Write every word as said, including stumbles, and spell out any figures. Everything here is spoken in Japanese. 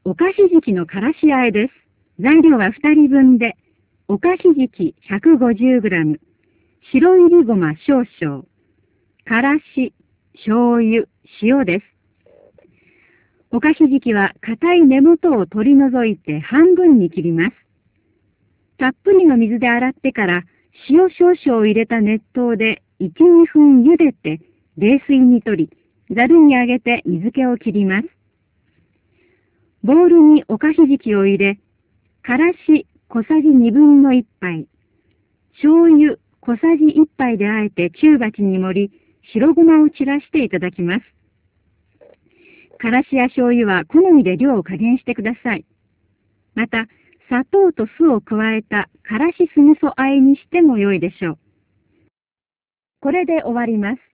おかしじきのからし和えです。材料はふたりぶんで、おかしじき ひゃくごじゅうグラム、白いりごま少々、からし、醤油、塩です。おかしじきは硬い根元を取り除いて半分に切ります。たっぷりの水で洗ってから塩少々を入れた熱湯でいち、にふん茹でて冷水に取り、ざるにあげて水気を切ります。ボウルにおかしじきを入れ、からし小さじにぶんのいっぱい、醤油小さじいっぱいであえて中鉢に盛り、白ごまを散らしていただきます。からしや醤油は好みで量を加減してください。また、砂糖と酢を加えたからし酢味噌和えにしても良いでしょう。これで終わります。